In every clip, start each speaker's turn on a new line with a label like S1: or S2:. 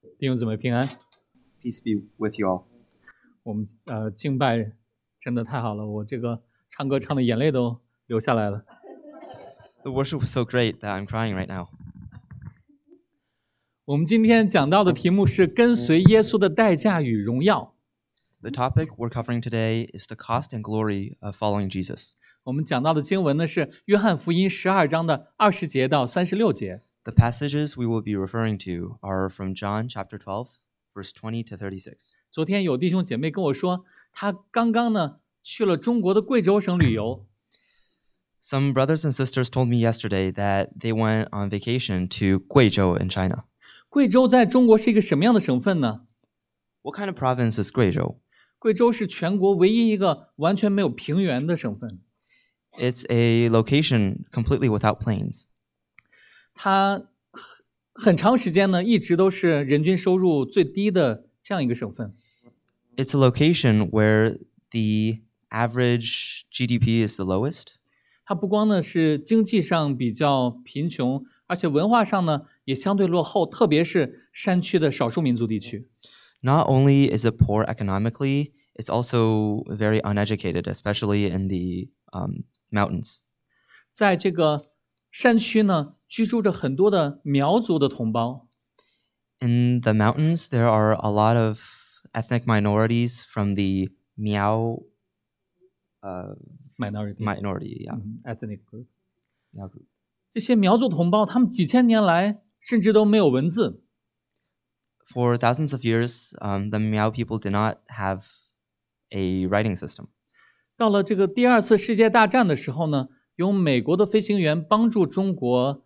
S1: 弟兄姊妹平安。
S2: Peace be with you all.
S1: 我们敬拜真的太好了，我这个唱歌唱的眼泪都流下来了。
S2: The worship was so great that I'm crying right now.
S1: 我们今天讲到的题目是跟随耶稣的代价与荣耀。
S2: The topic we're covering today is the cost and glory of following Jesus.
S1: 我们讲到的经文呢是约翰福音12章的20节到36节。
S2: The passages we will be referring to are from John chapter 12, verse 20 to 36.
S1: 昨天有弟兄姐妹跟我说，他刚刚呢去了中国的贵州省旅游。
S2: Some brothers and sisters told me yesterday that they went on vacation to Guizhou in China.
S1: 贵州在中国是一个什么样的省份呢？
S2: What kind of province is Guizhou?
S1: 贵州是全国唯一一个完全没有平原的省份。
S2: It's a location completely without plains.
S1: 它很长时间呢一直都是人均收入最低的这样一个省份。
S2: It's a location where the average GDP is the lowest.
S1: 它不光呢是经济上比较贫穷，而且文化上呢也相对落后，特别是山区的少数民族地区。
S2: Not only is it poor economically, it's also very uneducated, especially in the mountains.
S1: 在这个山区呢居住着很多的苗族的同胞。
S2: In the mountains, there are a lot of ethnic minorities from the Miao minority. Yeah.
S1: ethnic group。
S2: Miao group.
S1: 这些苗族同胞，他们几千年来甚至都没有文字。
S2: For thousands of years, the Miao people did not have a writing system.
S1: 到了这个第二次世界大战的时候呢，由美国的飞行员帮助中国，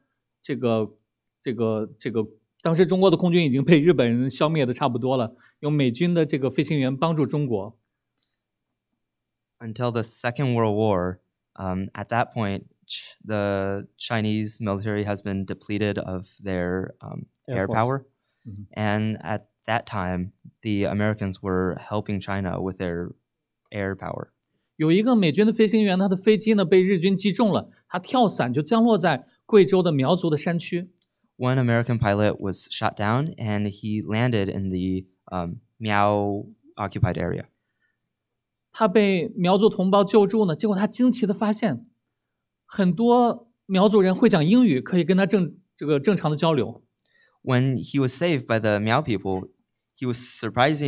S1: 当时中国的空军已经被日本人消灭的差不多了，由美军的这个飞行员帮助中国。
S2: Until the Second World War, at that point, the Chinese military has been depleted of their air
S1: force.
S2: power.
S1: Mhm.
S2: And at that time, the Americans were helping China with their air power.
S1: 有一个美军的飞行员，他的飞机呢被日军击中了，他跳伞就降落在贵州的苗族的山区。
S2: One American pilot was shot down, and he landed in the Miao occupied area.
S1: 他被苗族同胞救助呢，结果他惊奇的发现，很多苗族人会讲英语，可以跟他正常的交流。
S2: When he was saved by the Miao people, he was surprised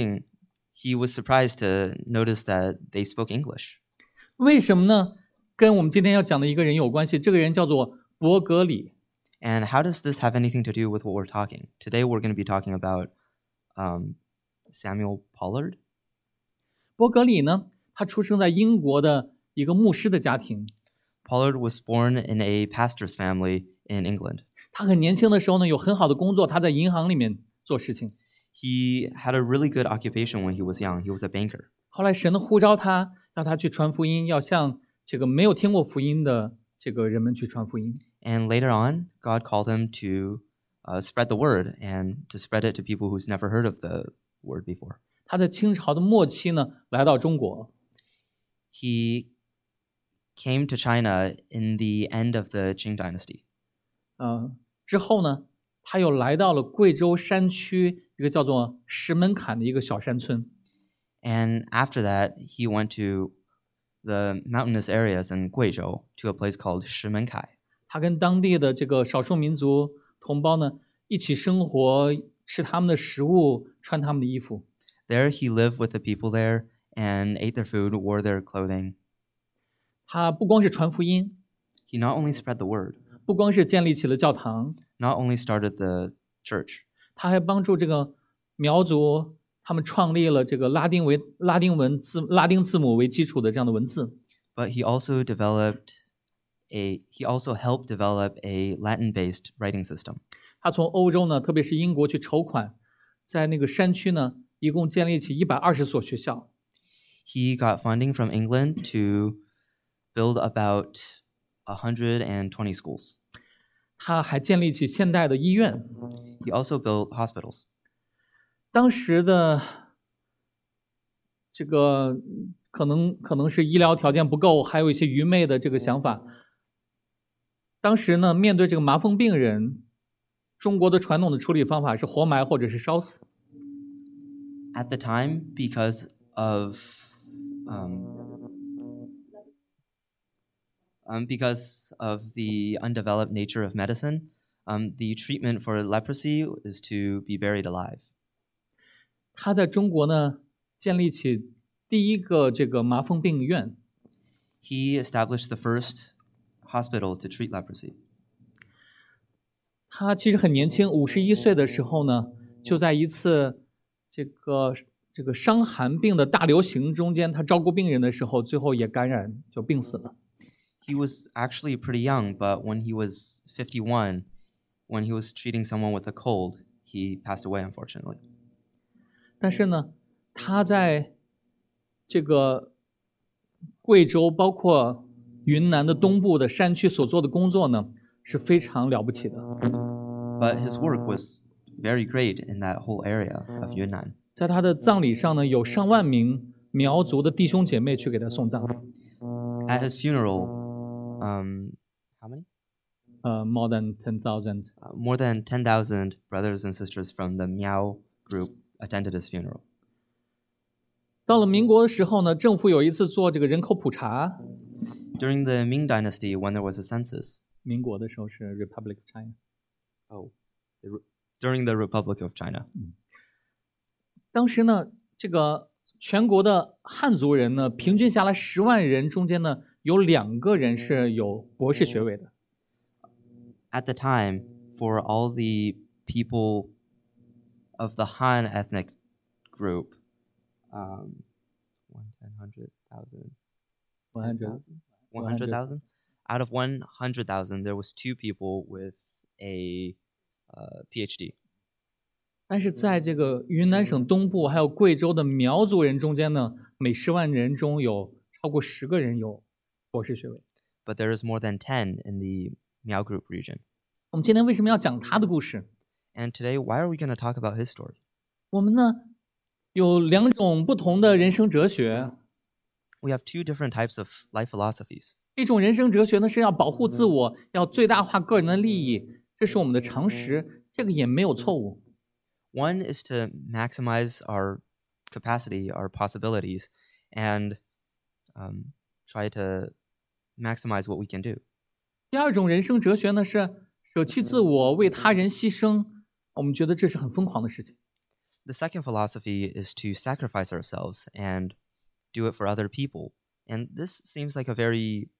S2: to notice that they spoke English.
S1: 为什么呢？跟我们今天要讲的一个人有关系，这个人叫做伯格里。
S2: And how does this have anything to do with what we're talking? Today we're going to be talking about Samuel Pollard.
S1: 伯格里呢，他出生在英国的一个牧师的家庭。
S2: Pollard was born in a pastor's family in England.
S1: 他很年轻的时候呢，有很好的工作，他在银行里面做事情。
S2: He had a really good occupation when he was young. He was a banker.
S1: 后来神的呼召他，让他去传福音，要向这个没有听过福音的这个人们去传福音。
S2: And later on, God called him to spread the word and to spread it to people who's never heard of the word before.
S1: 他在清朝的末期呢，来到中国。
S2: He came to China in the end of the Qing dynasty.
S1: 之后呢，他又来到了贵州山区一个叫做石门坎的一个小山村。
S2: And after that, he went to the mountainous areas in Guizhou to a place called Shimenkai.
S1: 他跟当地的这个少数民族同胞呢一起生活，吃他们的食物，穿他们的衣服。
S2: There, he lived with the people there and ate their food, wore their clothing.
S1: 他不光是传福音，
S2: He not only spread the word,
S1: 不光是建立起了教堂，
S2: not only started the church,
S1: 他还帮助这个苗族他们创立了这个拉丁字母为基础的这样的文字。
S2: but he also helped develop a Latin-based writing system.
S1: 他从欧洲呢，特别是英国去筹款，在那个山区呢，一共建立起120所学校。
S2: He got funding from England to build about 120 schools.
S1: 他还建立起现代的医院。
S2: He also built hospitals.
S1: 当时的这个可能是医疗条件不够，还有一些愚昧的这个想法。当时呢，面对这个麻风病人， 中国的传统的处理方法是活埋或者是烧死。
S2: At the time, because of the undeveloped nature of medicine, the treatment for leprosy is to be buried alive.
S1: 他在中国呢建立起第一个这个麻风病院。
S2: He established the first hospital to treat leprosy.
S1: 他其实很年轻，51岁的时候呢，就在一次这个伤寒病的大流行中间，他照顾病人的时候，最后也感染就病死了。
S2: He was actually pretty young, but when he was 51, when he was treating someone with a cold, he passed away, unfortunately.
S1: 但是呢，他在这个贵州包括云南的东部的山区所做的工作呢，是非常了不起的。
S2: But his work was very great in that whole area of Yunnan.
S1: 在他的葬礼上呢，有上万名苗族的弟兄姐妹去给他送葬。
S2: At his funeral, how many?
S1: More than 10,000。
S2: More than 10,000 brothers and sisters from the Miao group attended his funeral.
S1: 到了民国的时候呢，政府有一次做这个人口普查。
S2: During the Ming Dynasty, when there was a census,
S1: 民国的时候是 Republic of China。
S2: during the Republic of China,
S1: 当时呢，这个全国的汉族人呢，平均下来10万人中间呢，有2个人是有博士学位的。
S2: at the time, for all the people of the Han ethnic group, 100,000, out of 100,000, there was 2 people with a PhD.
S1: 但是在这个云南省东部还有贵州的苗族人中间呢，每10万人中有超过10个人有博士学位。
S2: But there is more than 10 in the Miao group region.
S1: 我们今天为什么要讲他的故事？
S2: And today, why are we going to talk about his story?
S1: 我们呢有2种不同的人生哲学。
S2: We have 2 different types of life philosophies.
S1: 一种人生哲学呢是要保护自我，要最大化个人的利益，这是我们的常识，这个也没有错误。
S2: One is to maximize our capacity, our possibilities, and try to maximize what we can do.
S1: 第二种人生哲学呢是舍弃自我，为他人牺牲，我们觉得这是很疯狂的事情。
S2: The second philosophy is to sacrifice ourselves and do it for other people. And this seems like a very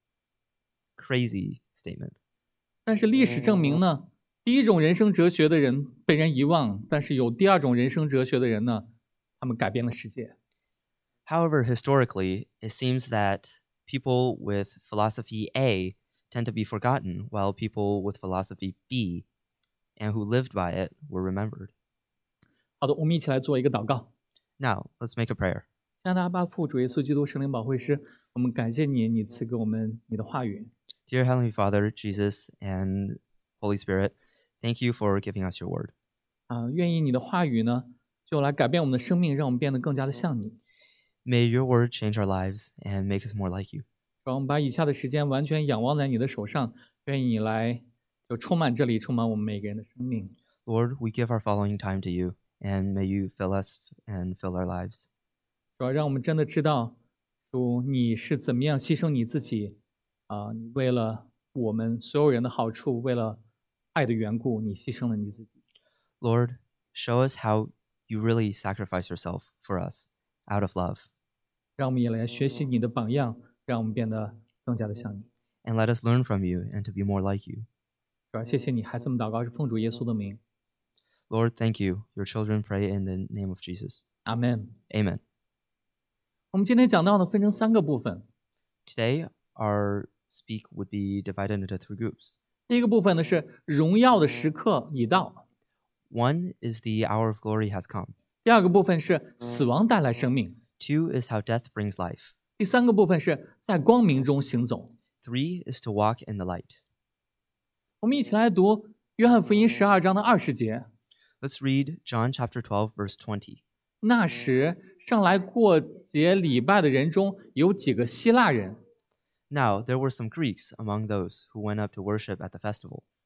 S2: crazy statement.
S1: 但是历史证明呢，第一种人生哲学的人被人遗忘，但是有第二种人生哲学的人呢，他们改变了世界。
S2: However, historically, it seems that people with philosophy A tend to be forgotten, while people with philosophy B and who lived by it were remembered.
S1: 好的，我们一起来做一个祷告。
S2: Now, let's make a prayer.
S1: 加拿大巴父主耶稣基督圣灵保惠师，我们感谢你，你赐给我们你的话语。
S2: Dear Heavenly Father, Jesus, and Holy Spirit, thank you for giving us your word.
S1: 愿意你的话语呢，就来改变我们的生命，让我们变得更加的像你。
S2: May your word change our lives and make us more like you.
S1: 让我们把以下的时间完全仰望在你的手上，愿意你来就充满这里，充满我们每个人的生命。
S2: Lord, we give our following time to you, and may you fill us and fill our lives.
S1: 主要让我们真的知道，主你是怎么样牺牲你自己你为了我们所有人的好处，为了爱的缘故，你牺牲了你自己。
S2: Lord, show us how you really sacrifice yourself for us out of love,
S1: 让我们也来学习你的榜样，让我们变得更加的像你。
S2: and let us learn from you and to be more like you.
S1: 主要谢谢你，孩子们祷告是奉主耶稣的名，
S2: Lord, thank you. Your children pray in the name of Jesus.
S1: 阿门。
S2: Amen.
S1: 我们今天讲到呢，分成3个部分。
S2: Today, our speak would be divided into 3 groups.
S1: 第一个部分呢是荣耀的时刻已到，
S2: One is the hour of glory has come.
S1: 第2个部分是死亡带来生命，
S2: 2 is how death brings life.
S1: 第3个部分是在光明中行走。
S2: 3 is to walk in the light.
S1: 我们一起来读约翰福音12章的20节。
S2: Let's read John chapter 12, verse 20.
S1: 那时上来过节礼拜的人中有几个希腊人，
S2: Now there were some Greeks among those who went up to worship at the festival.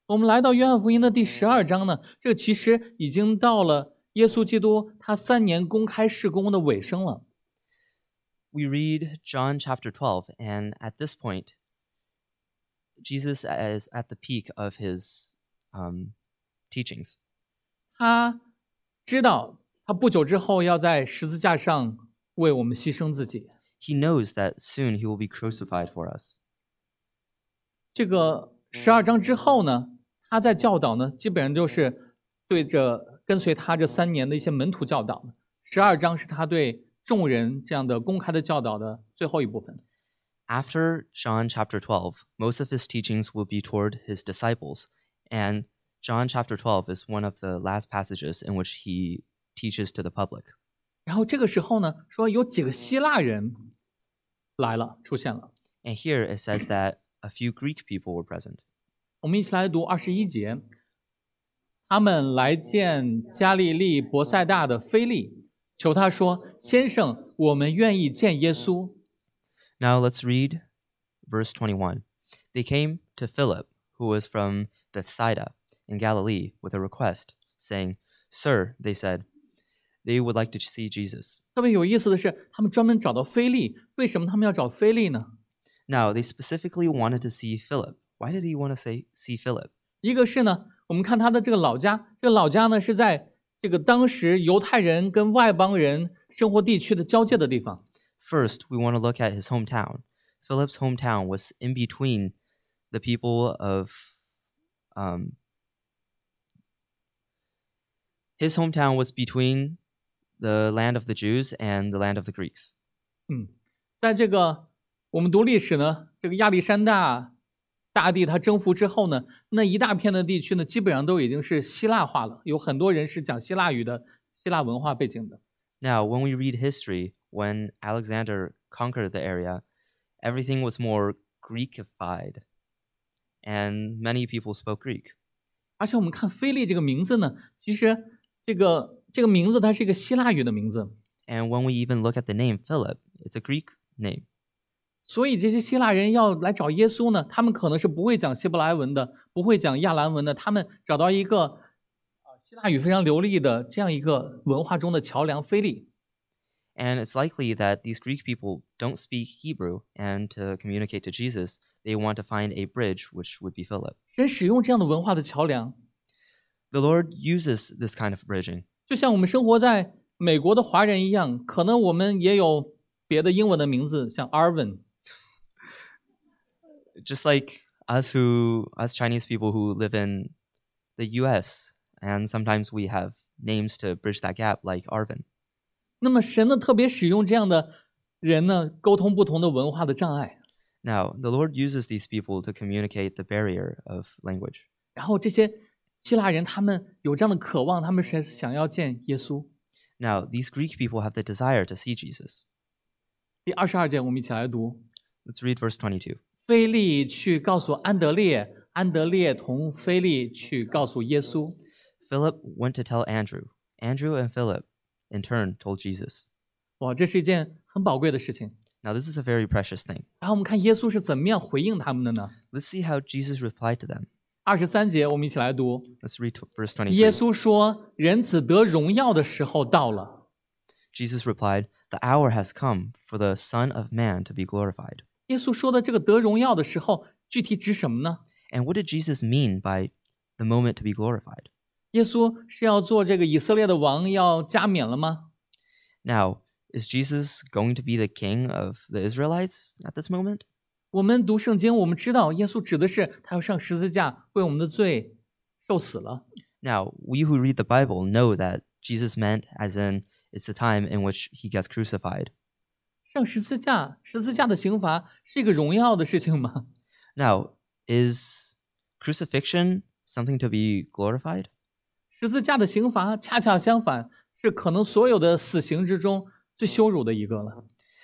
S1: 我们来到约翰福音的第12章呢，这其实已经到了耶稣基督他3年公开事工的尾声了。
S2: We read John chapter 12, and at this point, Jesus is at the peak of his teachings.
S1: 他知道他不久之后要在十字架上为我们牺牲自己。
S2: He knows that soon he will be crucified for us.
S1: 这个12章之后呢，他在教导呢，基本上就是对着跟随他这3年的一些门徒教导。12章是他对众人这样的公开的教导的最后一部分。
S2: After John chapter 12, most of his teachings will be toward his disciples, and John chapter 12 is one of the last passages in which he teaches to the public.
S1: 然后这个时候呢，说有几个希腊人来了，出现了。
S2: And here it says that a few Greek people were present.
S1: 我们一起来读21节。他们来见加利利伯赛大的腓利，求他说：“先生，我们愿意见耶稣。”
S2: Now let's read verse 21. They came to Philip, who was from Bethsaida in Galilee, with a request, saying, Sir, they said, they would like to see Jesus.
S1: 特别有意思的是，他们专门找到腓利。为什么他们要找腓利呢？
S2: Now, they specifically wanted to see Philip. Why did he want to see Philip?
S1: 一个是呢，我们看他的这个老家，这个老家呢是在这个当时犹太人跟外邦人生活地区的交界的地方。
S2: First, we want to look at his hometown. Philip's hometown was in between the people of... his hometown was between the land of the Jews and the land of the Greeks.
S1: 在这个我们读历史呢，这个亚历山大大帝他征服之后呢，那一大片的地区呢，基本上都已经是希腊化了，有很多人是讲希腊语的，希腊文化背景的。
S2: Now, when we read history, when Alexander conquered the area, everything was more Greekified, and many people spoke Greek.
S1: 而且我们看腓利这个名字呢，其实这个名字它是一个希腊语的名字，
S2: And when we even look at the name Philip, it's a Greek name.
S1: 所以这些希腊人要来找耶稣呢，他们可能是不会讲希伯来文的，不会讲亚兰文的，他们找到一个希腊语非常流利的这样一个文化中的桥梁腓利。
S2: And it's likely that these Greek people don't speak Hebrew, and to communicate to Jesus, they want to find a bridge, which would be Philip.
S1: 神使用这样的文化的桥梁，
S2: The Lord uses this kind of bridging.
S1: 就像我们生活在美国的华人一样，可能我们也有别的英文的名字，像 Arvin。
S2: Just like us Chinese people who live in the US, and sometimes we have names to bridge that gap, like Arvin.
S1: 那么神呢，特别使用这样的人呢，沟通不同的文化的障碍。
S2: Now, the Lord uses these people to communicate the barrier of language.
S1: 然后这些希腊人他们有这样的渴望，他们是想要见耶稣。
S2: Now, these Greek people have the desire to see Jesus.
S1: 第22节我们一起来读。
S2: Let's read verse 22.
S1: 腓利去告诉安德烈，安德烈同腓利去告诉耶稣。
S2: Philip went to tell Andrew. Andrew and Philip, in turn, told Jesus.
S1: 哇，这是一件很宝贵的事情。
S2: Now, this is a very precious thing.
S1: 然后我们看耶稣是怎么样回应他们的呢？
S2: Let's see how Jesus replied to them.
S1: 23节我们一起来读。
S2: Let's read verse
S1: 耶
S2: 23.
S1: 稣说：“人子得荣耀的时候到了。”
S2: Jesus replied, The hour has come for the Son of Man to be glorified.
S1: 耶稣说的这个得荣耀的时候，具体指什么呢？
S2: And what did Jesus mean by the moment to be glorified?
S1: 耶稣是要做这个以色列的王，要加冕了吗？
S2: Now, is Jesus going to be the king of the Israelites at this moment?
S1: 我们读圣经，我们知道耶稣指的是他要上十字架为我们的罪受死了。
S2: Now, we who read the Bible know that Jesus meant as in it's the time in which he gets crucified.
S1: 上十字架，十字架的刑罚是一个荣耀的事情吗？
S2: Now, is crucifixion something to be glorified?
S1: 十字架的刑罚恰恰相反，是可能所有的死刑之中最羞辱的一个了。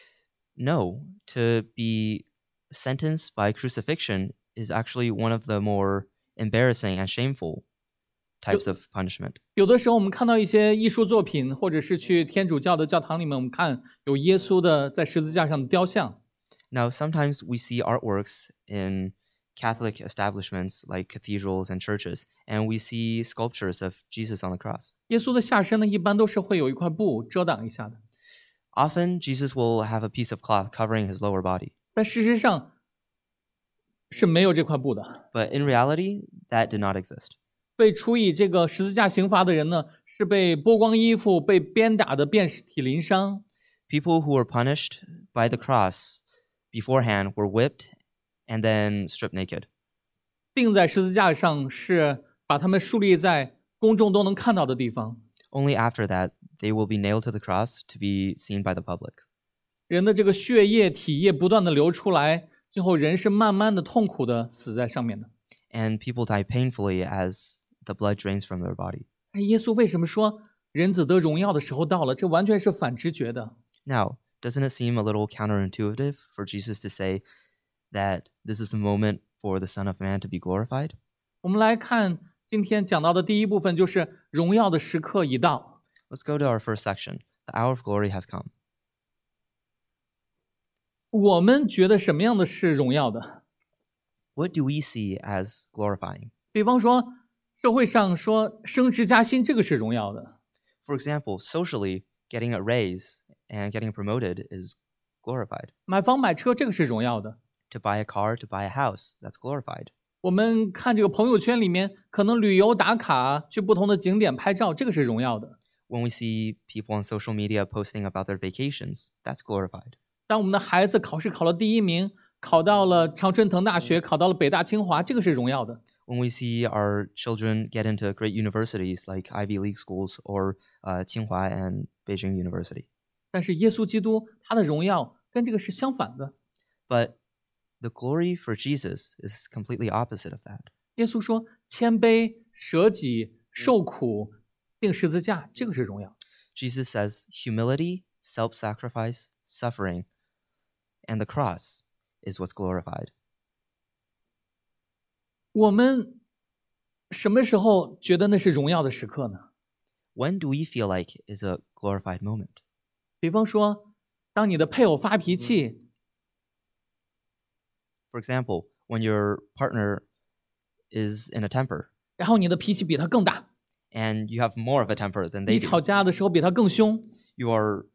S2: No, to be sentenced by crucifixion is actually one of the more embarrassing and shameful types of punishment.
S1: 有的时候我们看到一些艺术作品，或者是去天主教的教堂里面，我们看有耶稣的在十字架上的雕像。
S2: Now, sometimes we see artworks in Catholic establishments like cathedrals and churches, and we see sculptures of Jesus on the cross.
S1: 耶稣的下身呢，一般都是会有一块布遮挡一下的，
S2: Often, Jesus will have a piece of cloth covering his lower body,
S1: 但事实上是没有这块布的。
S2: but in reality, that did not exist.
S1: 被处以这个十字架刑罚的人呢，是被剥光衣服、被鞭打的遍体鳞伤。
S2: People who were punished by the cross beforehand were whipped and then stripped naked.
S1: 钉在十字架上是把他们树立在公众都能看到的地方。
S2: Only after that, they will be nailed to the cross to be seen by the public.
S1: 人的这个血液、体液不断的流出来，最后人是慢慢的痛苦的死在上面的。
S2: And people die painfully as the blood drains from their body.
S1: 但是耶稣为什么说人子得荣耀的时候到了？这完全是反直觉的。
S2: Now, doesn't it seem a little counterintuitive for Jesus to say that this is the moment for the Son of Man to be glorified?
S1: 我们来看今天讲到的第一部分，就是荣耀的时刻已到。
S2: Let's go to our first section. The hour of glory has come.
S1: 我们觉得什么样的是荣耀的？
S2: What do we see as glorifying?
S1: 比方说，社会上说升职加薪，这个是荣耀的。
S2: For example, socially, getting a raise and getting promoted is glorified.
S1: 买房买车，这个是荣耀的。
S2: To buy a car, to buy a house, that's glorified.
S1: 我们看这个朋友圈里面，可能旅游打卡，去不同的景点拍照，这个是荣耀的。
S2: When we see people on social media posting about their vacations, that's glorified.
S1: 当我们的孩子考试考了第1名，考到了常春藤大学，考到了北大清华，这个是荣耀的。
S2: When we see our children get into great universities like Ivy League schools or Tsinghua and Beijing University.
S1: 但是耶稣基督他的荣耀跟这个是相反的。
S2: But the glory for Jesus is completely opposite of that.
S1: 耶稣说谦卑、舍己、受苦、钉十字架，这个是荣耀。
S2: Jesus says humility, self-sacrifice, suffering, and the cross is what's glorified.
S1: 我们什么时候觉得那是荣耀的时刻呢？
S2: When do we feel like is a glorified moment?
S1: 比方说，当你的配偶发脾气，
S2: For example, when your partner is in a temper
S1: 然后你的脾气比他更大，
S2: and you have more of a temper than
S1: 你
S2: they
S1: 吵
S2: do.
S1: 架的时候比他更凶，
S2: You're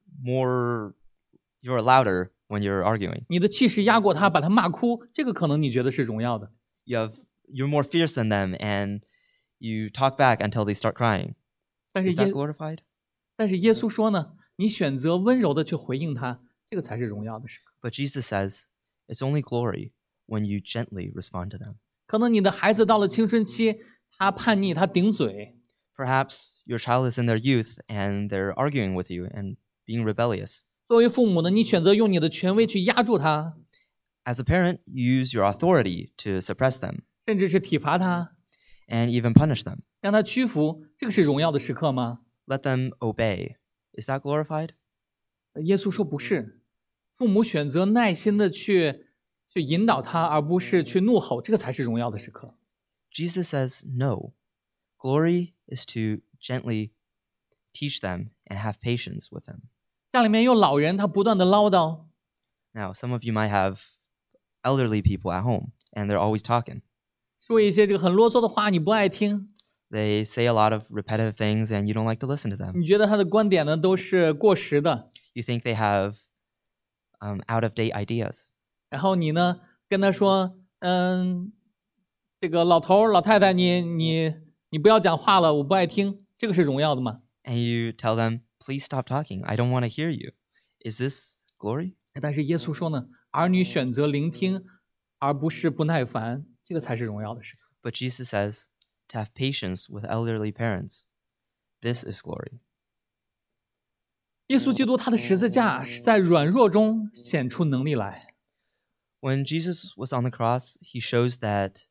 S2: louder when you're arguing.
S1: 你的气势压过他，把他骂哭，这个可能你觉得是荣耀的。
S2: You're more fierce than them and you talk back until they start crying.
S1: 但是
S2: Is that
S1: 耶
S2: glorified?
S1: 但是耶稣说呢，你选择温柔的去回应他，这个才是荣耀的时刻。
S2: But Jesus says it's only glory when you gently respond to them.
S1: 可能你的孩子到了青春期，他叛逆，他顶嘴，
S2: Perhaps your child is in their youth and they're arguing with you and being rebellious.
S1: 作为父母呢，你选择用你的权威去压住他，
S2: As a parent, you use your authority to suppress them
S1: 甚至是体罚他，
S2: and even punish them.
S1: 让他屈服，这个是荣耀的时刻吗？
S2: Let them obey. Is that glorified?
S1: 耶稣说不是，父母选择耐心的去引导他，而不是去怒吼，这个才是荣耀的时刻。
S2: Jesus says no. Glory is to gently teach them and have patience with them.
S1: 家里面有老人，他不断的唠叨，
S2: Now, some of you might have elderly people at home and they're always talking.
S1: 说一些这个很啰嗦的话，你不爱听，
S2: They say a lot of repetitive things and you don't like to listen to them.
S1: 你觉得他的观点呢都是过时的，
S2: You think they have out of date ideas.
S1: 然后你呢跟他说，这个老头儿老太太，你不要讲话了，我不爱听，这个是荣耀的吗？
S2: And you tell them, please stop talking. I don't want to hear you. Is this glory?
S1: 但是耶稣说呢，儿女选择聆听，而不是不耐烦，这个才是荣耀的时刻。
S2: But Jesus says to have patience with elderly parents. This is glory.
S1: 耶稣基督他的十字架是在软弱中显出能力来。
S2: When Jesus was on the cross, he shows that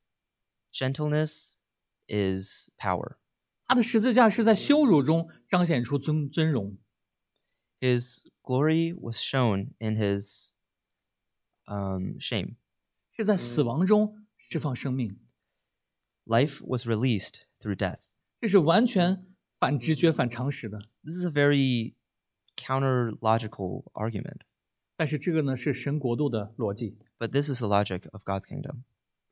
S2: gentleness is power.
S1: 他的十字架是在羞辱中彰显出尊荣。
S2: His glory was shown in his shame.
S1: 是在死亡中释放生命，
S2: Life was released through death.
S1: 这是完全反直觉、反常识的。
S2: This is a very counter-logical argument,
S1: 但是这个呢是神国度的逻辑。
S2: but this is the logic of God's kingdom.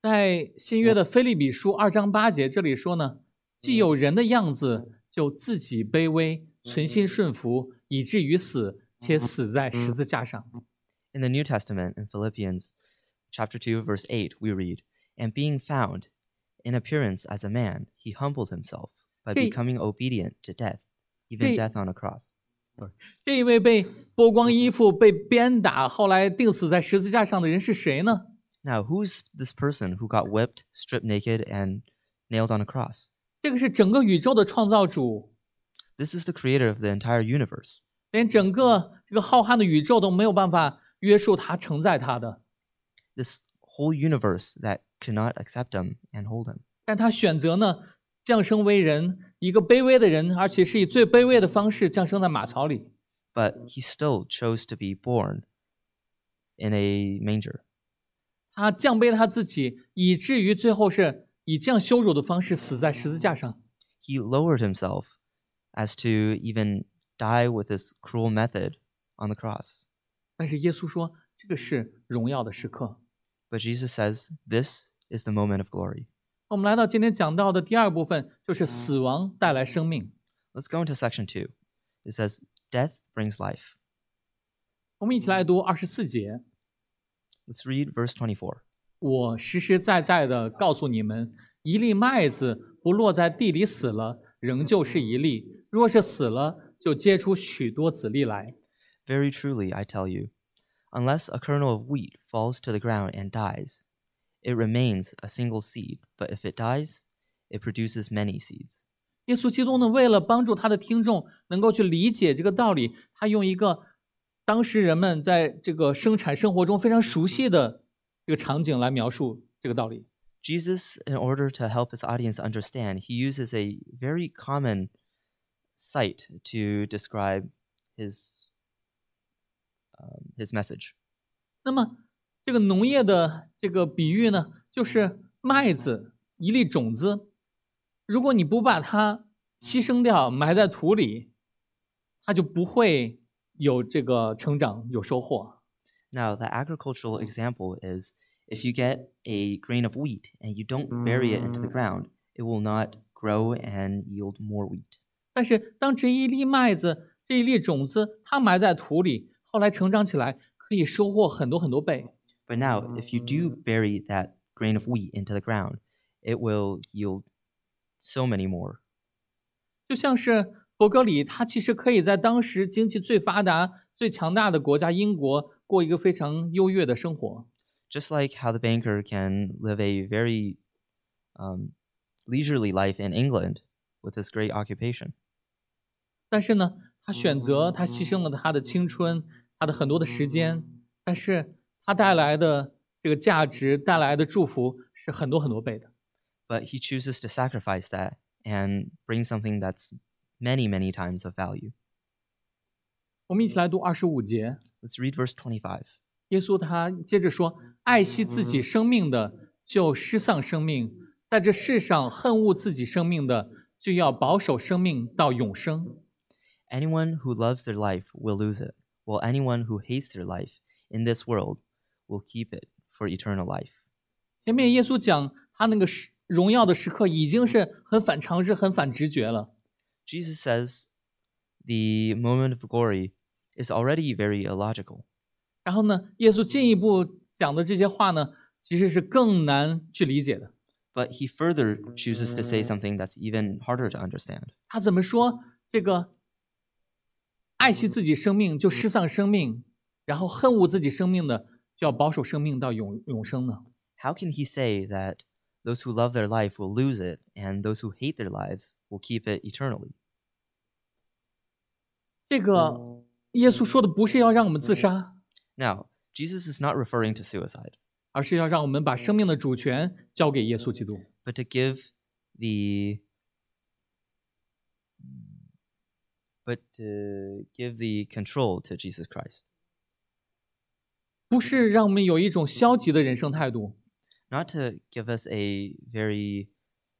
S1: 在新约的腓立比书2章8节这里说呢，既有人的样子，就自己卑微，存心顺服，以至于死，且死在十字架上。
S2: In the New Testament, in Philippians chapter 2, verse 8, we read, "And being found in appearance as a man, he humbled himself by
S1: Hey.
S2: becoming obedient to death, even
S1: Hey.
S2: death on a cross."
S1: 这一位被剥光衣服、被鞭打，后来钉死在十字架上的人是谁呢？
S2: Now, who's this person who got whipped, stripped naked, and nailed on a cross?
S1: 这个是整个宇宙的创造主，
S2: This is the creator of the entire universe.
S1: 连整个这个浩瀚的宇宙都没有办法约束他、承载他的，
S2: This whole universe that could not accept him and hold him.
S1: 但他选择呢降生为人，一个卑微的人，而且是以最卑微的方式降生在马槽里。
S2: But he still chose to be born in a manger.
S1: 他降卑他自己，以至于最后是以这样羞辱的方式死在十字架上。
S2: He lowered himself as to even die with this cruel method on the cross.
S1: 但是耶稣说，这个是荣耀的时刻。
S2: But Jesus says, this is the moment of glory.
S1: 我们来到今天讲到的第二部分，就是死亡带来生命。
S2: Let's go into section 2. It says, death brings life.
S1: 我们一起来读24节。
S2: Let's read verse 24.
S1: 我实实在在的告诉你们，一粒麦子不落在地里死了，仍旧是一粒；若是死了，就结出许多子粒来。
S2: Very truly, I tell you, unless a kernel of wheat falls to the ground and dies, it remains a single seed, but if it dies, it produces many seeds.
S1: 耶稣基督呢，为了帮助他的听众能够去理解这个道理，他用一个当时人们在这个生产生活中非常熟悉的这个场景来描述这个道理。
S2: Jesus, in order to help his audience understand, he uses a very common sight to describe his message.
S1: 那么这个农业的这个比喻呢，就是麦子一粒种子，如果你不把它牺牲掉，埋在土里，它就不会有这个成长，有收获。
S2: Now, the agricultural example is if you get a grain of wheat and you don't bury it into the ground, it will not grow and yield more wheat.
S1: 但是当这一粒麦子、这一粒种子，它埋在土里，后来成长起来，可以收获很多很多倍。
S2: But now, if you do bury that grain of wheat into the ground, it will yield so many more.
S1: 就像是伯格里，他其实可以在当时经济最发达、最强大的国家英国过一个非常优越的生活。
S2: Just like how the banker can live a very leisurely life in England with this great occupation.
S1: 但是呢，他选择，他牺牲了他的青春，他的很多的时间，但是他带来的这个价值、带来的祝福是很多很多倍的。
S2: But he chooses to sacrifice that and bring something that's many, many times of value.
S1: 我们一起来读25节，
S2: Let's read verse 25.
S1: 耶稣他接着说：“爱惜自己生命的，就失丧生命；在这世上恨恶自己生命的，就要保守生命到永生。”
S2: Anyone who loves their life will lose it, while anyone who hates their life in this world will keep it for eternal life.
S1: 前面耶稣讲他那个荣耀的时刻已经是很反常识、很反直觉了。
S2: Jesus says the moment of glory is already very illogical.
S1: 然后呢，耶稣进一步讲的这些话呢，其实是更难去理解的。
S2: But he further chooses to say something that's even harder to understand.
S1: 他怎么说这个爱惜自己生命就失丧生命，然后恨恶自己生命的就要保守生命到永生呢？
S2: How can he say that those who love their life will lose it, and those who hate their lives will keep it eternally?
S1: 这个耶稣说的不是要让我们自杀，
S2: Now, Jesus is not referring to suicide,
S1: 而是要让我们把生命的主权交给耶稣基督。
S2: but to give the control to Jesus Christ.
S1: 不是让我们有一种消极的人生态度，
S2: Not to give us a very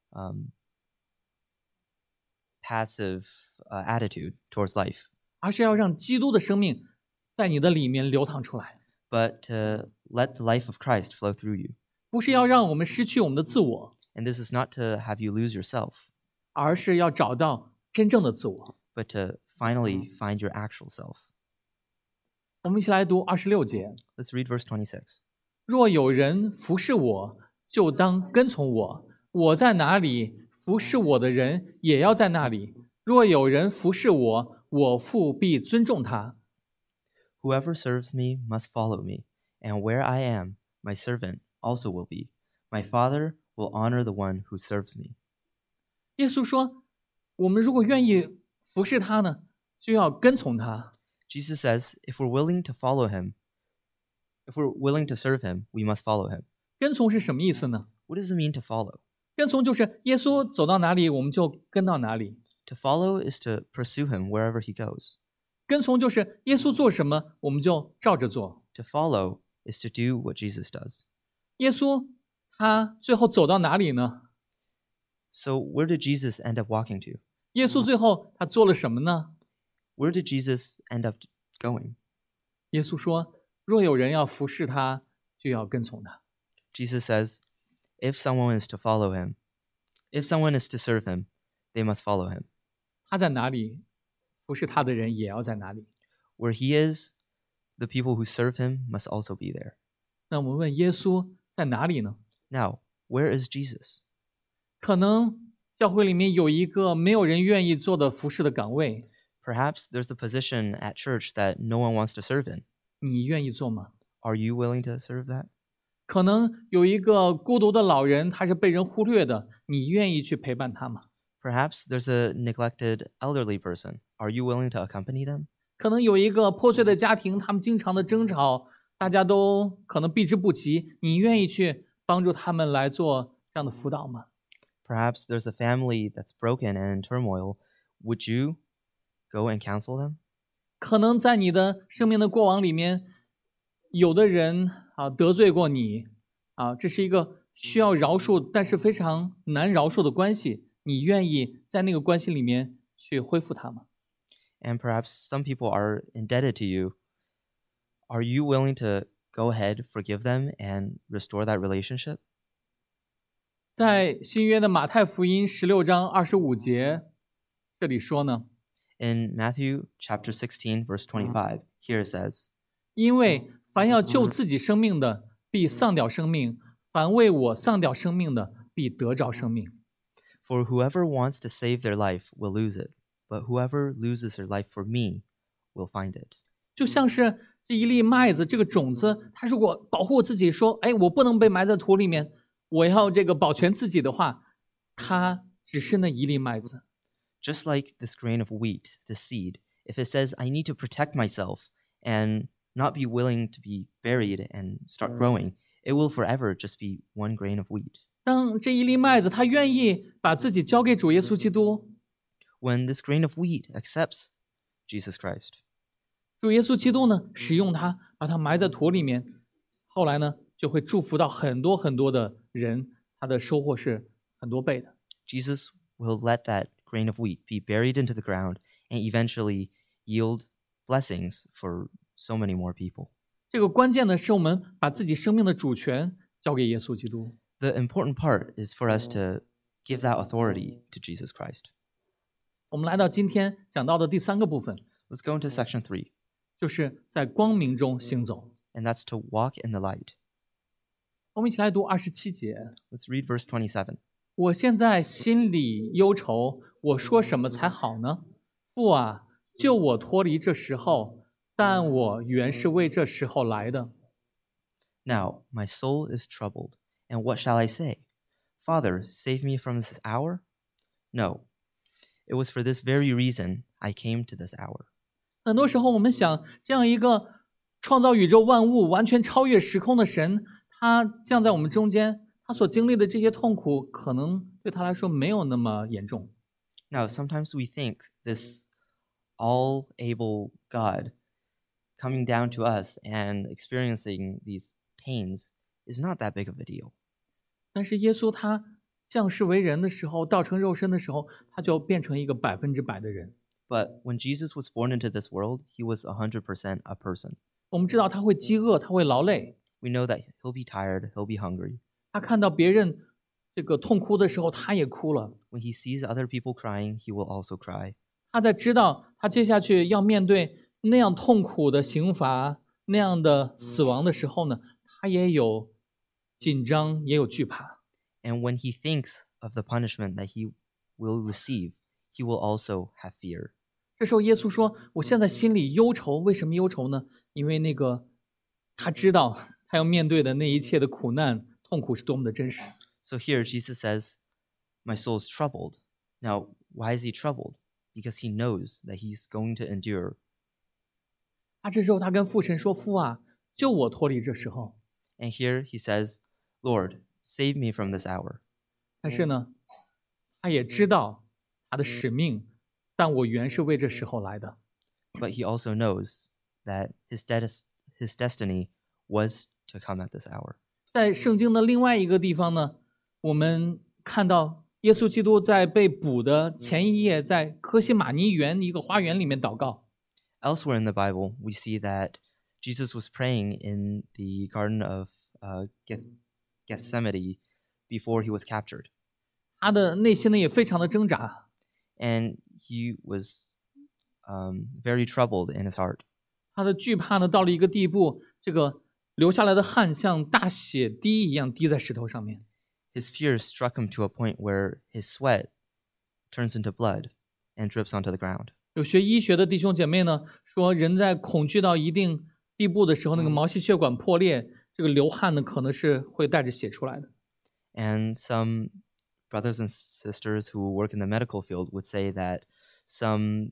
S2: passive attitude towards life,
S1: 而是要让基督的生命在你的里面流淌出来。
S2: but to let the life of Christ flow through you.
S1: 不是要让我们失去我们的自我，
S2: And this is not to have you lose yourself,
S1: 而是要找到真正的自我。
S2: but to finally find your actual self.
S1: 我们一起来读26节。
S2: Let's read verse 26.
S1: 若有人服侍我，就当跟从我。我在哪里，服侍我的人也要在那里。若有人服侍我，我父必尊重他。
S2: Whoever serves me must follow me, and where I am, my servant also will be. My Father will honor the one who serves me.
S1: 耶稣说，我们如果愿意服侍他呢，就要跟从他。
S2: Jesus says, if we're willing to follow him, if we're willing to serve him, we must follow him.
S1: 跟从是什么意思呢？
S2: What does it mean to follow?
S1: 跟从就是耶稣走到哪里，我们就跟到哪里。
S2: To follow is to pursue him wherever he goes.
S1: 跟从就是耶稣做什么，我们就照着做。
S2: To follow is to do what Jesus does.
S1: 耶稣他最后走到哪里呢？
S2: So where did Jesus end up walking to?
S1: 耶稣最后他做了什么呢？
S2: Where did Jesus end up going?
S1: 耶稣说，若有人要服侍他，就要跟从他。
S2: Jesus says, if someone is to follow him, if someone is to serve him, they must follow him.
S1: 他在哪里，服侍他的人也要在哪里。
S2: Where he is, the people who serve him must also be there.
S1: 那我们问耶稣在哪里呢？
S2: Now, where is Jesus?
S1: 可能教会里面有一个没有人愿意做的服侍的岗位，
S2: Perhaps there's a position at church that no one wants to serve in.
S1: 你愿意做吗？
S2: Are you willing to serve that?
S1: 可能有一个孤独的老人，他是被人忽略的，你愿意去陪伴他吗？
S2: Perhaps there's a neglected elderly person. Are you willing to accompany them?
S1: 可能有一个破碎的家庭，他们经常的争吵，大家都可能避之不及，你愿意去帮助他们来做这样的辅导吗？
S2: Perhaps there's a family that's broken and in turmoil. Would you go and counsel them?
S1: 可能在你的生命的过往里面，有的人得罪过你这是一个需要饶恕，但是非常难饶恕的关系，你愿意在那个关系里面去恢复它吗？
S2: And perhaps some people are indebted to you. Are you willing to go ahead, forgive them, and restore that relationship?
S1: 在新约的马太福音16章25节，这里说呢，
S2: In Matthew chapter 16, verse 25, here it says,
S1: 因为凡要救自己生命的，必丧掉生命；凡为我丧掉生命的，必得着生命。
S2: For whoever wants to save their life will lose it, but whoever loses their life for me will find it.
S1: 就像是这一粒麦子，这个种子，它如果保护自己，说，哎，我不能被埋在土里面，我要这个保全自己的话，它只是那一粒麦子。
S2: Just like this grain of wheat, this seed, if it says, I need to protect myself and not be willing to be buried and start growing, it will forever just be one grain of wheat.
S1: 当这一粒麦子，它愿意把自己交给主耶稣基督，
S2: When this grain of wheat accepts Jesus Christ,
S1: 主耶稣基督呢，使用它，把它埋在土里面，后来呢，就会祝福到很多很多的人，他的收获是很多倍的。
S2: Jesus will let that grain of wheat be buried into the ground and eventually yield blessings for so many more people.
S1: 这个关键的是，我们把自己生命的主权交给耶稣基督。
S2: The important part is for us to give that authority to Jesus Christ.
S1: 我们来到今天讲到的第3个部分，
S2: Let's go into section 3,
S1: 就是在光明中行走。
S2: and that's to walk in the light.
S1: 我们一起来读27节。
S2: Let's read verse 27.
S1: 我现在心里忧愁，我说什么才好呢？父啊，救我脱离这时候，但我原是为这时候来的。
S2: Now my soul is troubled, and what shall I say? Father, save me from this hour? No, it was for this very reason I came to this hour.
S1: 很多时候，我们想，这样一个创造宇宙万物、完全超越时空的神，他降在我们中间，他所经历的这些痛苦，可能对他来说没有那么严重。
S2: Now, sometimes we think this all-able God coming down to us and experiencing these pains is not that big of a deal.
S1: 但是耶稣他降世为人的时候，道成肉身的时候，他就变成一个100%的人。
S2: But when Jesus was born into this world, he was 100% a person.
S1: 我们知道他会饥饿，他会劳累，
S2: We know that he'll be tired, he'll be hungry.
S1: 他看到别人这个痛哭的时候，他也哭了。
S2: When he sees other people crying, he will also cry.
S1: 他在知道他接下去要面对那样痛苦的刑罚、那样的死亡的时候呢，他也有紧张，也有惧怕。
S2: And when he thinks of the punishment that he will receive, he will also have fear.
S1: 这时候耶稣说：“我现在心里忧愁，为什么忧愁呢？因为那个他知道他要面对的那一切的苦难、痛苦是多么的真实。
S2: So here Jesus says, My soul is troubled. Now, why is he troubled? Because he knows that he's going to endure.
S1: 他这时候他跟父神说：‘父啊，救我脱离这时候。’
S2: And here he says, Lord, save me from this hour.
S1: 但是呢，他也知道他的使命，但我原是为这时候来的。
S2: But he also knows that his destiny was to come at this hour.
S1: 在圣经的另外一个地方呢，我们看到耶稣基督在被捕的前一夜，在科西玛尼园一个花园里面祷告。
S2: Elsewhere in the Bible, we see that Jesus was praying in the Garden of Gethsemane before he was captured.
S1: 他的内心呢也非常的挣扎，
S2: And he was very troubled in his heart.
S1: 他的惧怕呢到了一个地步，这个流下来的汗像大血滴一样滴在石头上面。
S2: His fear struck him to a point where his sweat turns into blood and drips onto the ground.
S1: 有学医学的弟兄姐妹呢说，人在恐惧到一定地步的时候，那个毛细血管破裂，这个流汗呢可能是会带着血出来的。
S2: And some brothers and sisters who work in the medical field would say that some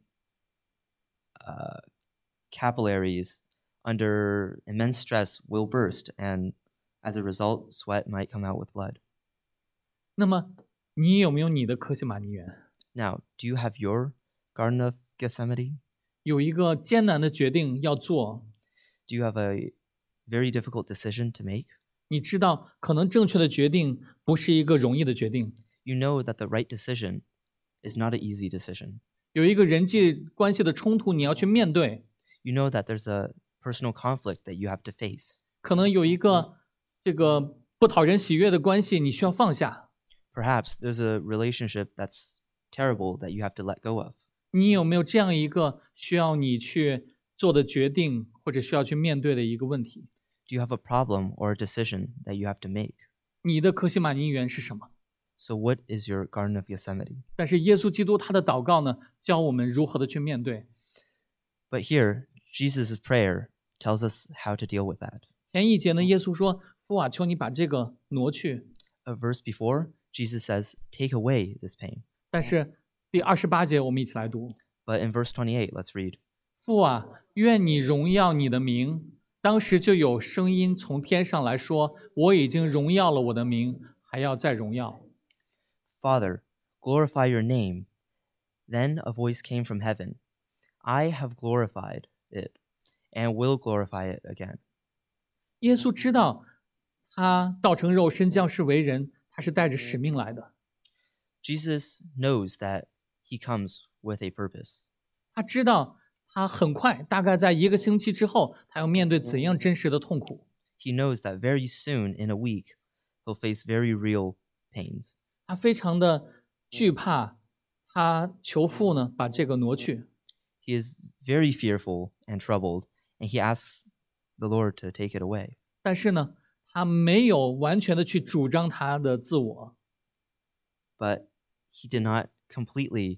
S2: capillaries under immense stress will burst, and as a result, sweat might come out with blood.
S1: 那么你有没有你的科西玛尼园？
S2: Now, do you have your Garden of Gethsemane?
S1: 有一个艰难的决定要做，
S2: Do you have a very difficult decision to make?
S1: 你知道可能正确的决定不是一个容易的决定。
S2: You know that the right decision is not an easy decision.
S1: 有一个人际关系的冲突，你要去面对；
S2: You know that there's a personal conflict that you have to face.
S1: 可能有一个这个不讨人喜悦的关系，你需要放下。
S2: Perhaps there's a relationship that's terrible that you have to let go of.
S1: 你有没有这样一个需要你去做的决定，或者需要去面对的一个问题？
S2: Do you have a problem or a decision that you have to make?
S1: 你的科西玛尼园是什么？
S2: So what is your Garden of Gethsemane?
S1: 但是耶稣基督他的祷告呢，教我们如何的去面对。
S2: But here, Jesus' prayer tells us how to deal with that.
S1: 前一节呢，耶稣说：“父啊，求你把这个挪去。”
S2: A verse before, Jesus says, Take away this pain.
S1: 但是第28节我们一起来读：
S2: But in verse 28, let's read.
S1: 父啊，愿你荣耀你的名。当时就有声音从天上来说：“我已经荣耀了我的名，还要再荣耀。”
S2: Father, glorify your name. Then a voice came from heaven. I have glorified it and will glorify it again.
S1: 耶稣知道，他道成肉身降世为人，他是带着使命来的。
S2: Jesus knows that he comes with a purpose.
S1: 他知道，他很快，大概在1个星期之后，他要面对怎样真实的痛苦。
S2: He knows that very soon, in a week, he'll face very real pains.
S1: 他非常的惧怕，他求父呢把这个挪去。
S2: He is very fearful and troubled, and he asks the Lord to take it away.
S1: 但是呢，他没有完全的去主张他的自我，
S2: But he did not completely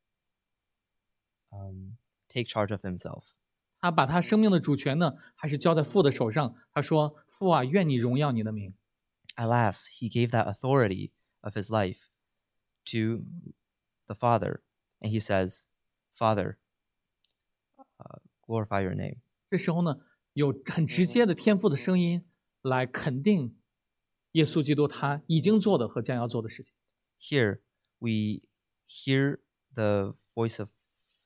S2: take charge of himself.
S1: 他把他生命的主权呢，还是交在父的手上。他说：“父啊，愿你荣耀你的名。”
S2: Alas, he gave that authority of his life to the Father, and he says, Father, glorify your name.
S1: 这时候呢，有很直接的天父的声音来肯定耶稣基督他已经做的和将要做的事情。
S2: Here we hear the voice of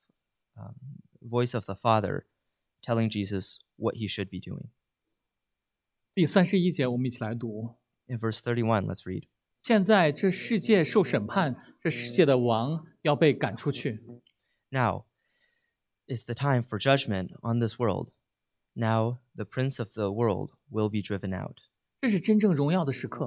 S2: the Father telling Jesus what he should be doing.
S1: 第31节，我们一起来读。
S2: In verse 31, let's read.
S1: 现在这世界受审判，这世界的王要被赶出去。
S2: Now is the time for judgment on this world. Now the prince of the world will be driven out.
S1: 这是真正荣耀的时刻。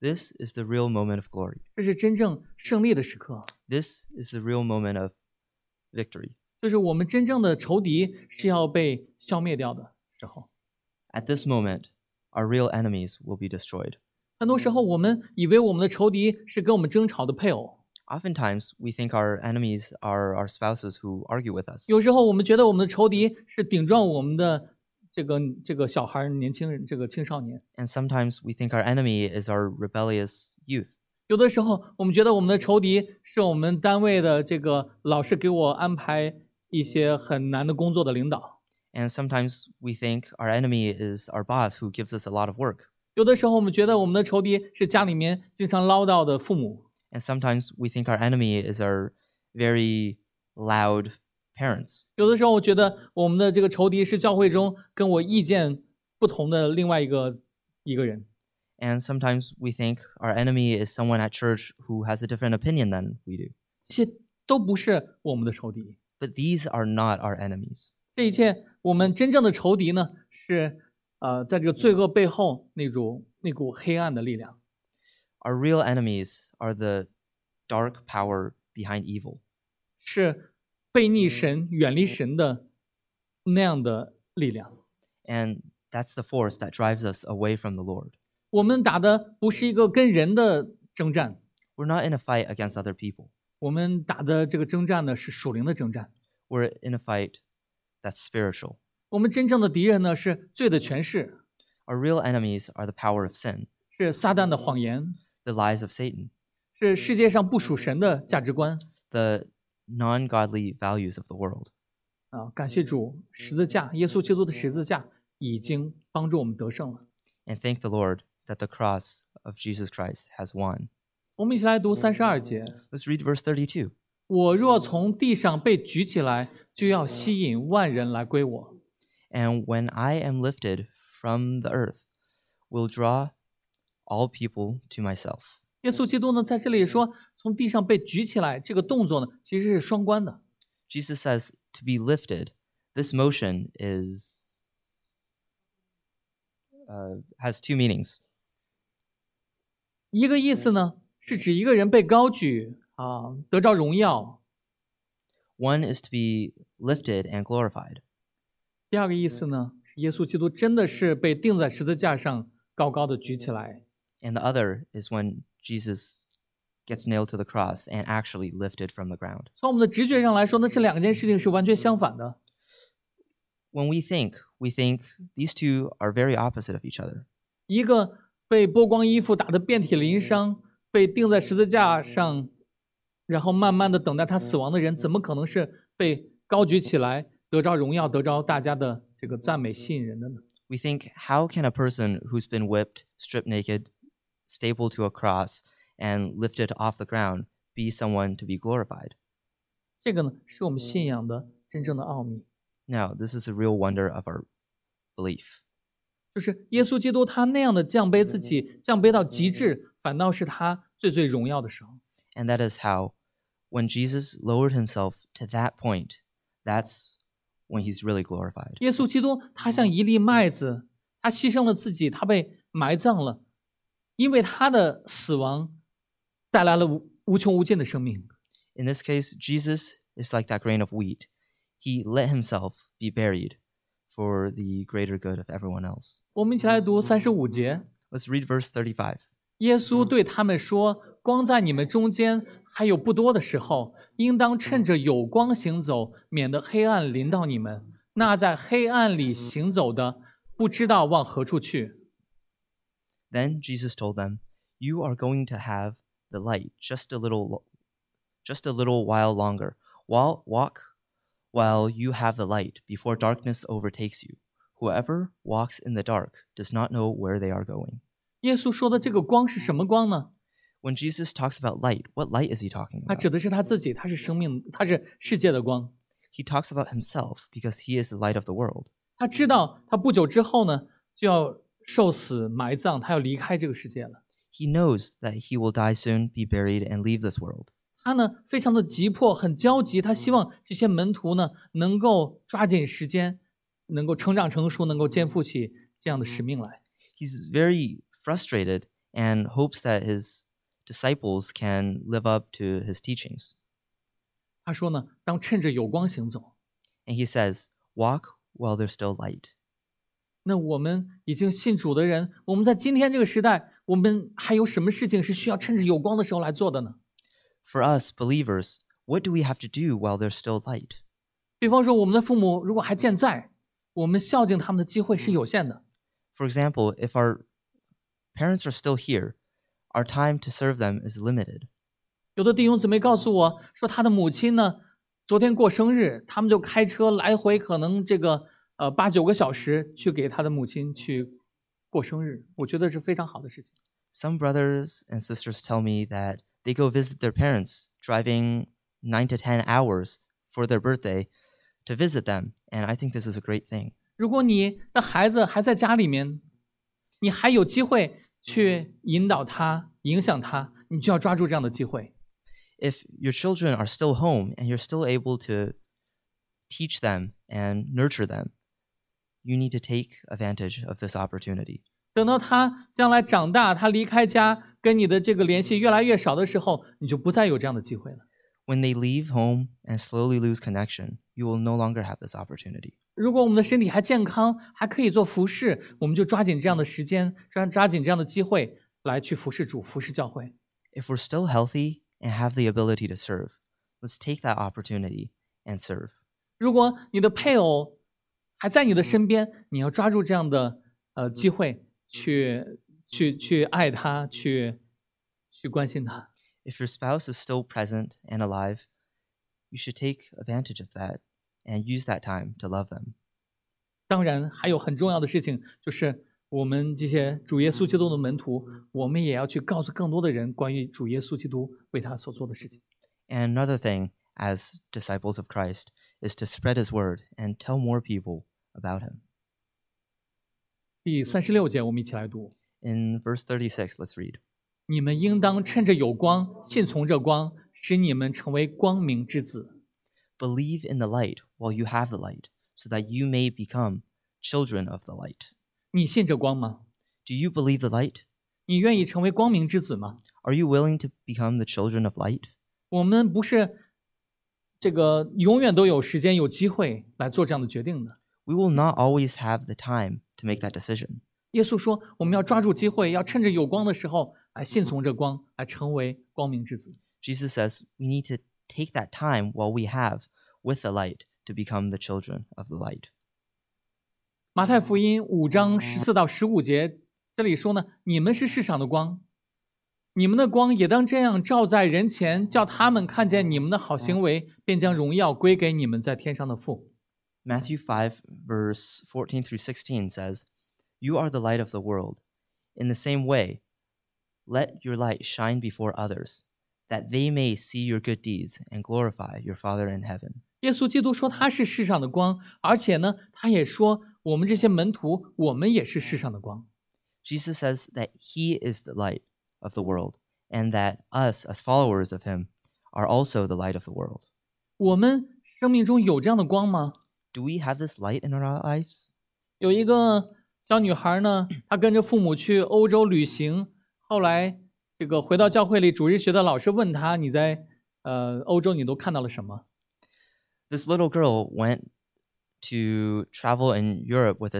S2: This is the real moment of glory.
S1: 这是真正胜利的时刻，
S2: This is the real moment of victory.
S1: 就是我们真正的仇敌是要被消灭掉的时候。
S2: At this moment, our real enemies will be destroyed.
S1: 很多时候，我们以为我们的仇敌是跟我们争吵的配偶，
S2: Oftentimes, we think our enemies are our spouses who argue with us.
S1: 有时候我们觉得我们的仇敌是顶撞我们的这个小孩、年轻人、这个青少年。
S2: And sometimes we think our enemy is our rebellious youth.
S1: 有的时候，我们觉得我们的仇敌是我们单位的这个老是给我安排一些很难的工作的领导。
S2: And sometimes we think our enemy is our boss who gives us a lot of work.
S1: 有的时候，我们觉得我们的仇敌是家里面经常唠叨的父母。
S2: And sometimes we think our enemy is our very loud parents.
S1: 有的时候，我觉得我们的这个仇敌是教会中跟我意见不同的另外一个人。
S2: And sometimes we think our enemy is someone at church who has a different opinion than we do.
S1: 这些都不是我们的仇敌。
S2: But these are not our enemies.
S1: 这一切，我们真正的仇敌呢，是在这个罪恶背后那股黑暗的力量。
S2: Our real enemies are the dark power behind evil.
S1: 是背逆神、远离神的那样的力量。
S2: And that's the force that drives us away from the Lord.
S1: 我们打的不是一个跟人的征战，
S2: We're not in a fight against other people.
S1: 我们打的这个征战呢是属灵的征战。
S2: We're in a fight that's spiritual.
S1: 我们真正的敌人呢是罪的权势，
S2: Our real enemies are the power of sin,
S1: 是撒旦的谎言，
S2: the lies of Satan,
S1: 是世界上不属神的价值观。
S2: the non-godly values of the world.
S1: 感谢主，十字架，耶稣基督的十字架已经帮助我们得胜了。
S2: And thank the Lord that the cross of Jesus Christ has won.
S1: 我们一起来读32节。
S2: Let's read verse 32.
S1: 我若从地上被举起来，就要吸引万人来归我。
S2: And when I am lifted from the earth, will draw all people to myself.
S1: 耶稣基督呢，在这里说从地上被举起来，这个动作呢，其实是双关的。
S2: Jesus says to be lifted. This motion has two meanings.
S1: 一个意思呢，是指一个人被高举得着荣耀；
S2: One is to be lifted and glorified.
S1: 第二个意思呢，是耶稣基督真的是被钉在十字架上，高高的举起来。
S2: And the other is when Jesus gets nailed to the cross and actually lifted from the ground.
S1: 从我们的直觉上来说呢，这两件事情是完全相反的。
S2: When we think these two are very opposite of each other.
S1: 一个被剥光衣服打得遍体鳞伤，被钉在十字架上，然后慢慢的等待他死亡的人，怎么可能是被高举起来，得着荣耀，得着大家的这个赞美吸引人的呢？
S2: We think, how can a person who's been whipped, stripped naked, stapled to a cross, and lifted off the ground be someone to be glorified?
S1: 这个呢，是我们信仰的真正的奥秘，
S2: Now, this is a real wonder of our belief.
S1: 就是耶稣基督他那样的降卑自己，降卑到极致，反倒是他最荣耀的时候。
S2: And that is how, when Jesus lowered himself to that point, that's when he's really glorified.
S1: 耶稣基督他像一粒麦子，他牺牲了自己，他被埋葬了，因为他的死亡带来了无穷无尽的生命。
S2: In this case, Jesus is like that grain of wheat. He let himself be buried for the greater good of everyone else.
S1: 我们一起来读35节。
S2: Let's read verse 35.
S1: 耶稣对他们说：“光在你们中间还有不多的时候，应当趁着有光行走，免得黑暗临到你们。那在黑暗里行走的，不知道往何处去。”
S2: Then Jesus told them, "You are going to have the light just a little while longer. Walk while you have the light before darkness overtakes you. Whoever walks in the dark does not know where they are going."
S1: 耶稣说的这个光是什么光呢？
S2: When Jesus talks about light, what light is he talking
S1: 他
S2: about?
S1: 指的是他自己，他是生命，他是世界的光。
S2: He talks about himself because he is the light of the world.
S1: 他知道他不久之后呢，就要受死埋葬，他要离开这个世界了。
S2: He knows that he will die soon, be buried, and leave this world.
S1: 他呢非常的急迫，很焦急，他希望这些门徒呢能够抓紧时间，能够成长成熟，能够肩负起这样的使命来。
S2: He's very frustrated and hopes that his disciples can live up to his teachings.
S1: 他说呢，当趁着有光行走。
S2: And he says, walk while there's still light.
S1: 那我们已经信主的人，我们在今天这个时代，我们还有什么事情是需要趁着有光的时候来做的呢？
S2: For us, believers, what do we have to do while there's still light?
S1: 比方说，我们的父母如果还健在，我们孝敬他们的机会是有限的。
S2: For example, if our parents are still here, our time to serve them is limited.
S1: 有的弟兄姊妹告诉我说，他的母亲呢，昨天过生日，他们就开车来回，可能这个8、9个小时去给他的母亲去过生日。我觉得是非常好的事情。
S2: Some brothers and sisters tell me that they go visit their parents, driving 9 to 10 hours for their birthday to visit them, and I think this is a great thing.
S1: 如果你的孩子还在家里面，你还有机会去引导他、影响他，你就要抓住这样的机会。
S2: If your children are still home and you're still able to teach them and nurture them, you need to take advantage of this opportunity.
S1: 等到他将来长大，他离开家，跟你的这个联系越来越少的时候，你就不再有这样的机会了。
S2: When they leave home and slowly lose connection, you will no longer have this opportunity.
S1: 如果我们的身体还健康，还可以做服侍，我们就抓紧这样的时间，抓紧这样的机会来去服侍主、服侍教会。
S2: If we're still healthy and have the ability to serve, let's take that opportunity and serve.
S1: 如果你的配偶还在你的身边，你要抓住这样的机会去爱他，去关心他。
S2: If your spouse is still present and alive, you should take advantage of that and use that time to love them.
S1: 当然，还有很重要的事情，就是我们这些主耶稣基督的门徒，我们也要去告诉更多的人关于主耶稣基督为他所做的事情。
S2: And another thing, as disciples of Christ, is to spread his word and tell more people about him.
S1: 第36节，我们一起来读：
S2: In verse 36, let's read.
S1: 你们应当趁着有光，信从这光，使你们成为光明之子。
S2: Believe in the light while you have the light, so that you may become children of the light.
S1: 你信这光吗？
S2: Do you believe the light?
S1: 你愿意成为光明之子吗？
S2: Are you willing to become the children of light?
S1: 我们不是这个永远都有时间、有机会来做这样的决定的。
S2: We will not always have the time to make that decision.
S1: 耶稣说，我们要抓住机会，要趁着有光的时候来信从这光，来成为光明之子。
S2: Jesus says we need to take that time while we have with the light to become the children of the light.
S1: 马太福音5章14到15节，这里说呢，你们是世上的光，你们的光也当这样照在人前，叫他们看见你们的好行为，便将荣耀归给你们在天上的父。
S2: Matthew 5, verse 14 through 16 says, You are the light of the world. In the same way, let your light shine before others, that they may see your good deeds and glorify your Father in heaven.
S1: 耶稣基督说他是世上的光，而且呢，他也说我们这些门徒，我们也是世上的光。
S2: Jesus says that he is the light of the world, and that us, as followers of him, are also the light of the world.
S1: 我们生命中有这样的光吗？
S2: Do we have this light in our lives?
S1: 有一个小女孩呢，她跟着父母去欧洲旅行，后来这个回到教会里，主日学的老师问她：“你在欧洲你都看到了什么
S2: This little girl went to travel in Europe with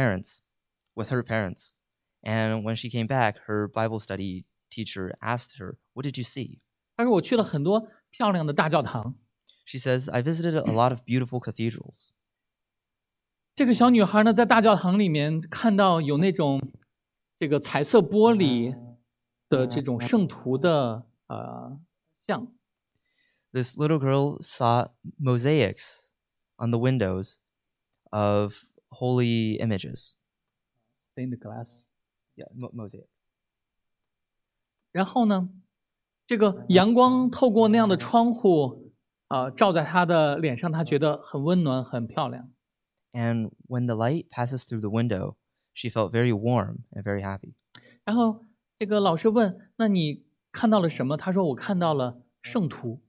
S2: her parents. And when she came back, her Bible study teacher asked her, What did you see?
S1: 她说：“我去了很多漂亮的大教堂。
S2: She says, I visited a lot of beautiful cathedrals. ”
S1: 这个小女孩呢，在大教堂里面看到有那种这个彩色玻璃的这种圣徒的像。
S2: This little girl saw mosaics on the windows of holy images.
S1: Stained glass。
S2: Yeah, mosaic.
S1: 然后呢，这个阳光透过那样的窗户照在她的脸上，她觉得很温暖，很漂亮。
S2: And when the light passes through the window, she felt very warm and very happy.
S1: 然后这个老师问：“那你看到了什么？”她说：“我看到了圣徒。”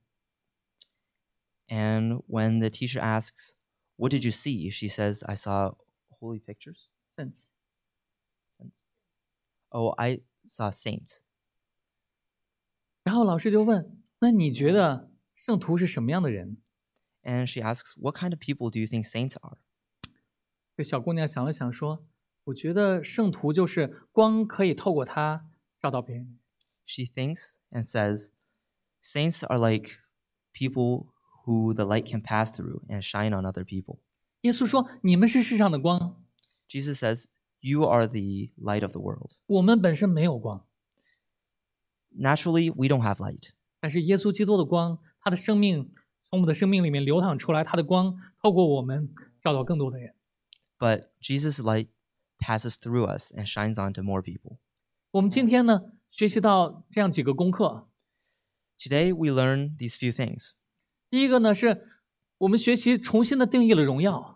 S2: And when the teacher asks, What did you see? She says, I saw holy pictures.
S1: Sense。
S2: Oh, saw saints.
S1: 然后老师就问：那你觉得圣徒是什么样的人？
S2: And she asks, what kind of people do you think saints are?
S1: 这小姑娘想了想说：我觉得圣徒就是光可以透过他照到别人。
S2: She thinks and says, saints are like people who the light can pass through and shine on other people.
S1: 耶稣说：你们是世上的光，
S2: Jesus says, you are the light of the world.
S1: 我们本身没有光，
S2: Naturally, we don't have light.
S1: 但是耶稣基督的光，他的生命从我们的生命里面流淌出来，他的光透过我们照到更多的人。
S2: But Jesus' light passes through us and shines onto more people.
S1: 我们今天呢，学习到这样几个功课。
S2: Today, we learn these few things.
S1: 第一个呢，是我们学习重新的定义了荣耀。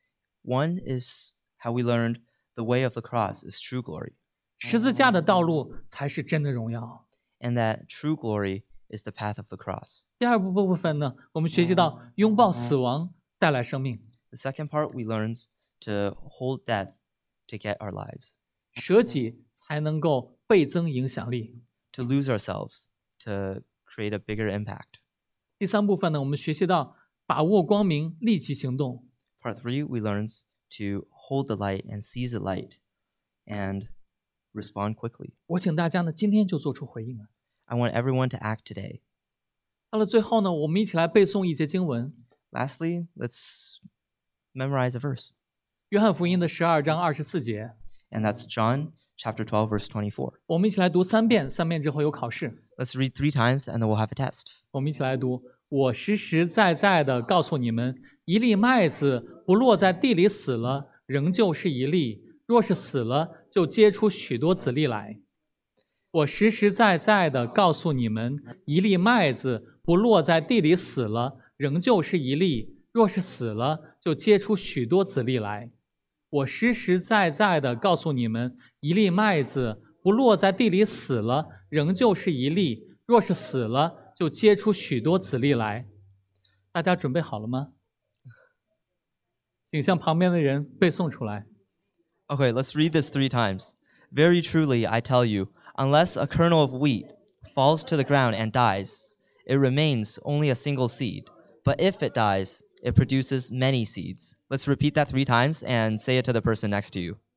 S2: One is how we learned the way of the cross is true glory,
S1: 十字架的道路才是真的荣耀。
S2: and that true glory is the path of the cross.
S1: 第二部分呢，我们学习到拥抱死亡带来生命，
S2: The second part, we learned to hold death to get our lives,
S1: 舍己才能够倍增影响力。
S2: to lose ourselves, to create a bigger impact.
S1: 第三部分呢，我们学习到把握光明，立即行动。
S2: Part 3, we learned to hold the light and seize the light and respond quickly.
S1: 我请大家呢，今天就做出回应了。
S2: I want everyone to act today.
S1: 到了最后呢，我们一起来背诵一节经文，
S2: Lastly, let's memorize a verse.
S1: 约翰福音的12章24节，
S2: And that's John chapter 12, verse 24.
S1: 我们一起来读3遍，3遍之后有考试。
S2: Let's read 3 times and then we'll have a test.
S1: 我们一起来读：我实实在在的告诉你们，一粒麦子不落在地里死了，仍旧是一粒；若是死了，就结出许多子粒来。我实实在在的告诉你们，一粒麦子不落在地里死了，仍旧是一粒；若是死了，就结出许多子粒来。我实实在在的告诉你们，一粒麦子不落在地里死了，仍旧是一粒；若是死了，就结出许多子粒来。大家准备好了吗？请向旁边的人背诵出来。
S2: Okay, let's read this 3 times. Very truly, I tell you, unless a kernel of wheat falls to the ground and dies, it remains only a single seed. But if it dies, it produces many seeds. Let's repeat that 3 times and say it to the person next to you.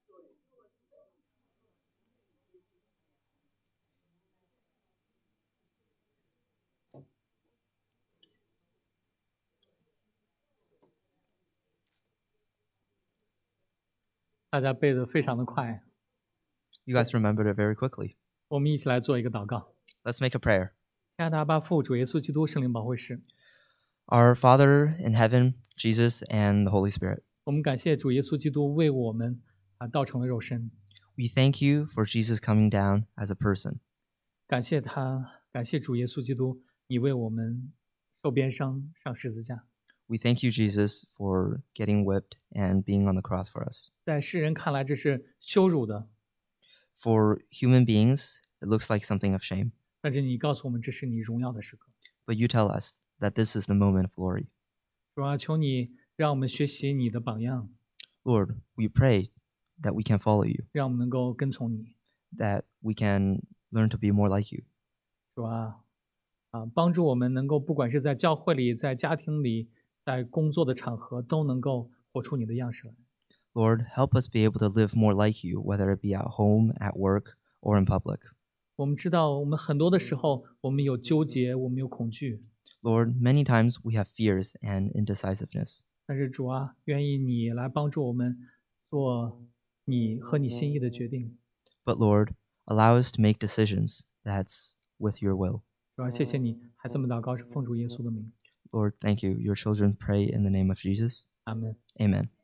S1: 大家背得非常的快，
S2: You guys remembered it very quickly.
S1: 我们一起来做一个祷告。
S2: Let's make a prayer.
S1: 亲爱的阿爸父，主耶稣基督圣灵保惠师，
S2: Our Father in heaven, Jesus, and the Holy Spirit,
S1: 我们感谢主耶稣基督为我们道成了肉身，
S2: we thank you for Jesus coming down as a person.
S1: 感谢他，感谢主耶稣基督，你为我们受鞭伤上十字架。
S2: We thank you, Jesus, for getting whipped and being on the cross for us.
S1: 在世人看来这是羞辱的，
S2: For human beings, it looks like something of shame.
S1: 但是你告诉我们这是你荣耀的时刻。
S2: But you tell us that this is the moment of glory.
S1: 主啊，求你让我们学习你的榜样，
S2: Lord, we pray that we can follow you,
S1: 让我们能够跟从你。
S2: that we can learn to be more like you.
S1: 主啊，帮助我们能够不管是在教会里、在家庭里、在工作的场合，都能够活出你的样式来。
S2: Lord, help us be able to live more like you, whether it be at home, at work, or in public.
S1: 我们知道，我们很多的时候，我们有纠结，我们有恐惧，
S2: Lord, many times we have fears and indecisiveness.
S1: 但是主啊，愿意你来帮助我们做你和你心意的决定。
S2: But Lord, allow us to make decisions that's with your will.
S1: 主啊，谢谢你，孩子们祷告是奉主耶稣的名，
S2: Lord, thank you. Your children pray in the name of Jesus.
S1: 阿门。
S2: Amen.